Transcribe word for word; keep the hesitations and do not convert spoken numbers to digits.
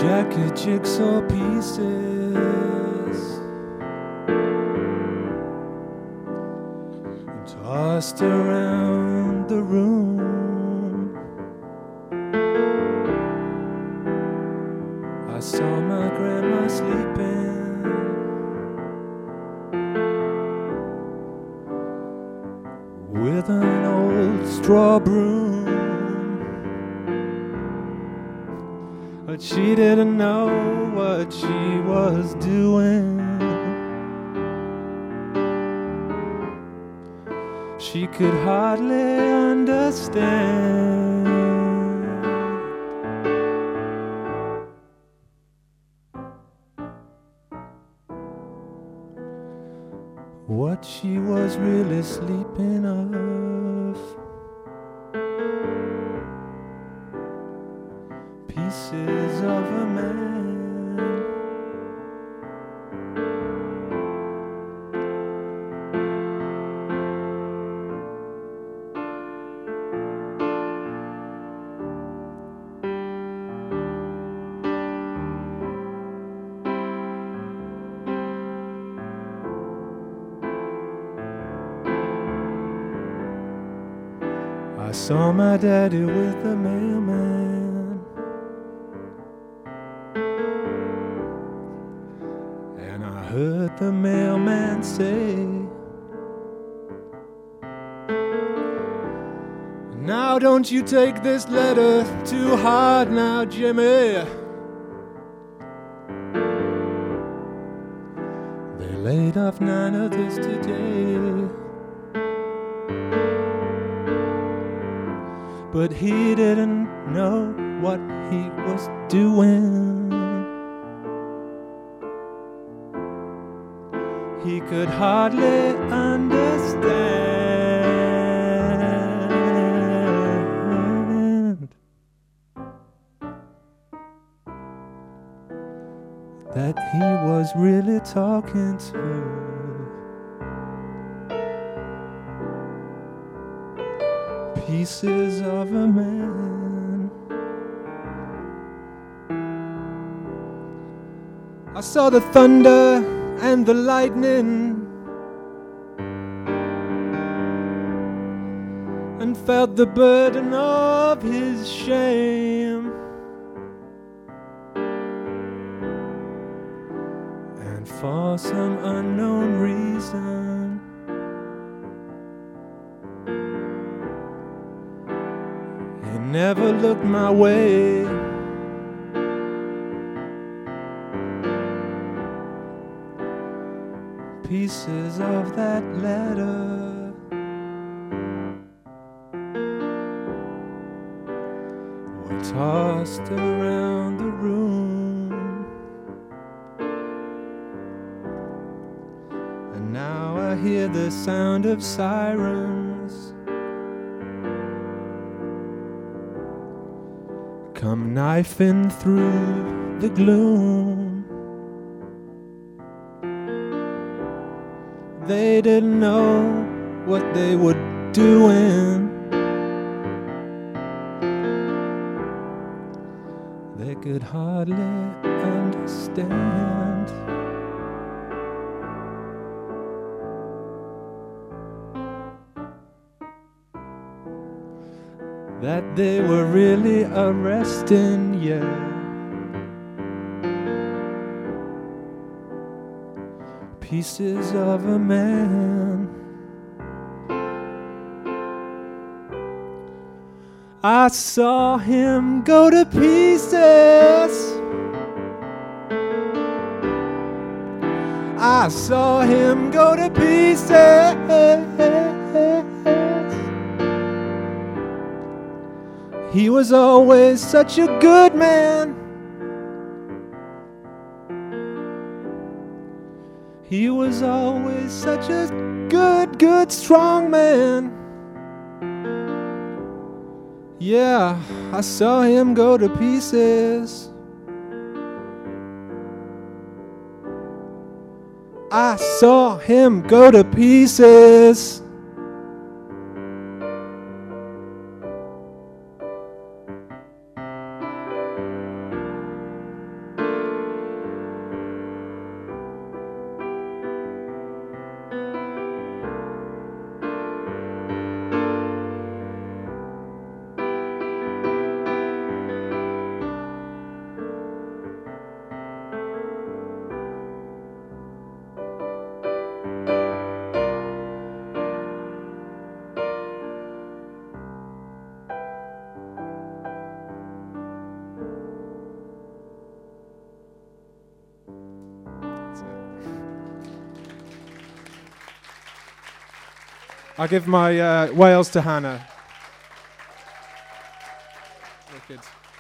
jacket jigsaw pieces tossed around the room. I saw my grandma sleeping with an old straw broom. But she didn't know what she was doing. She could hardly understand what she was really sleeping of. Pieces of a man. I saw my daddy with the mailman, and I heard the mailman say, "Now don't you take this letter too hard now, Jimmy." They laid off nine others today, but he didn't know what he was doing. He could hardly understand that he was really talking to pieces of a man. I saw the thunder and the lightning, and felt the burden of his shame. And for some unknown reason, he never looked my way. Pieces of that letter were tossed around the room, and now I hear the sound of sirens come knifing through the gloom. They didn't know what they were doing. They could hardly understand that they were really arresting, yeah, pieces of a man. I saw him go to pieces. I saw him go to pieces. He was always such a good man. He was always such a good, good, strong man. Yeah, I saw him go to pieces. I saw him go to pieces. I'll give my uh, Wales to Hannah. Wicked.